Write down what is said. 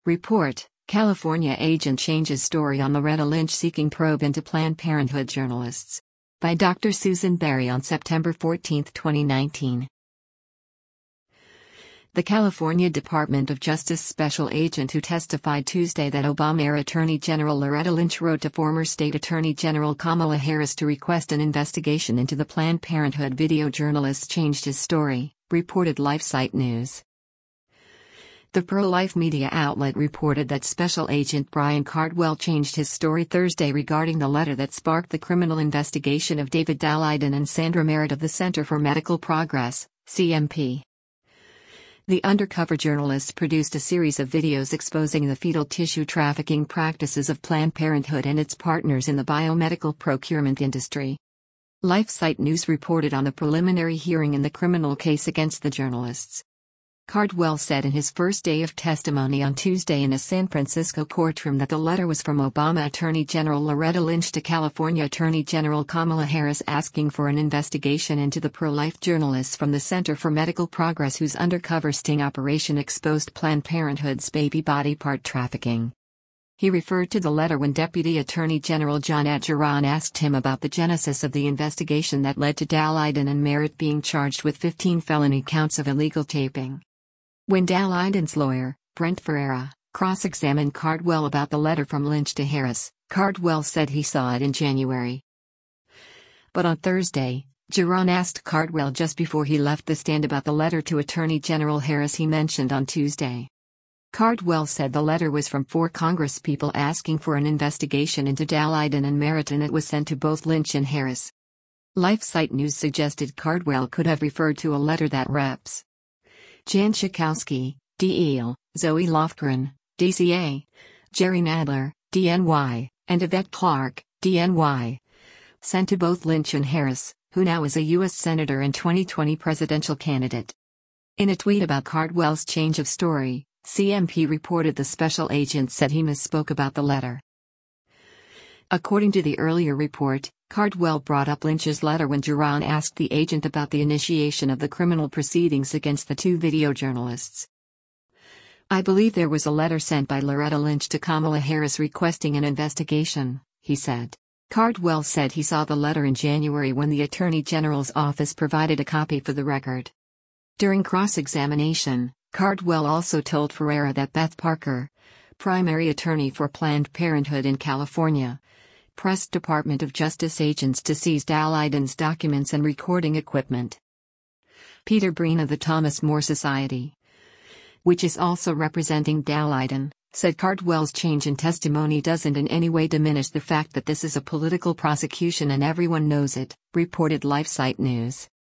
Report: California agent changes story on Loretta Lynch seeking probe into Planned Parenthood journalists. By Dr. Susan Berry on September 14, 2019. The California Department of Justice special agent who testified Tuesday that Obama-era Attorney General Loretta Lynch wrote to former State Attorney General Kamala Harris to request an investigation into the Planned Parenthood video journalists changed his story, reported LifeSite News. The pro-life media outlet reported that Special Agent Brian Cardwell changed his story Thursday regarding the letter that sparked the criminal investigation of David Daleiden and Sandra Merritt of the Center for Medical Progress, CMP. The undercover journalists produced a series of videos exposing the fetal tissue trafficking practices of Planned Parenthood and its partners in the biomedical procurement industry. LifeSite News reported on the preliminary hearing in the criminal case against the journalists. Cardwell said in his first day of testimony on Tuesday in a San Francisco courtroom that the letter was from Obama Attorney General Loretta Lynch to California Attorney General Kamala Harris asking for an investigation into the pro-life journalists from the Center for Medical Progress whose undercover sting operation exposed Planned Parenthood's baby body part trafficking. He referred to the letter when Deputy Attorney General John Adgeron asked him about the genesis of the investigation that led to Daleiden and Merritt being charged with 15 felony counts of illegal taping. When Daleiden's lawyer, Brent Ferreira, cross-examined Cardwell about the letter from Lynch to Harris, Cardwell said he saw it in January. But on Thursday, Geron asked Cardwell just before he left the stand about the letter to Attorney General Harris he mentioned on Tuesday. Cardwell said the letter was from 4 congresspeople asking for an investigation into Daleiden and Merritt and it was sent to both Lynch and Harris. LifeSite News suggested Cardwell could have referred to a letter that Reps. Jan Schakowsky, DL, Zoe Lofgren, DCA, Jerry Nadler, DNY, and Yvette Clarke, DNY, sent to both Lynch and Harris, who now is a U.S. Senator and 2020 presidential candidate. In a tweet about Cardwell's change of story, CMP reported the special agent said he misspoke about the letter. According to the earlier report, Cardwell brought up Lynch's letter when Geron asked the agent about the initiation of the criminal proceedings against the 2 video journalists. "I believe there was a letter sent by Loretta Lynch to Kamala Harris requesting an investigation," he said. Cardwell said he saw the letter in January when the Attorney General's office provided a copy for the record. During cross-examination, Cardwell also told Ferreira that Beth Parker, primary attorney for Planned Parenthood in California, pressed Department of Justice agents to seize Daleiden's documents and recording equipment. Peter Breen of the Thomas More Society, which is also representing Daleiden, said Cardwell's change in testimony doesn't in any way diminish the fact that this is a political prosecution and everyone knows it, reported LifeSite News.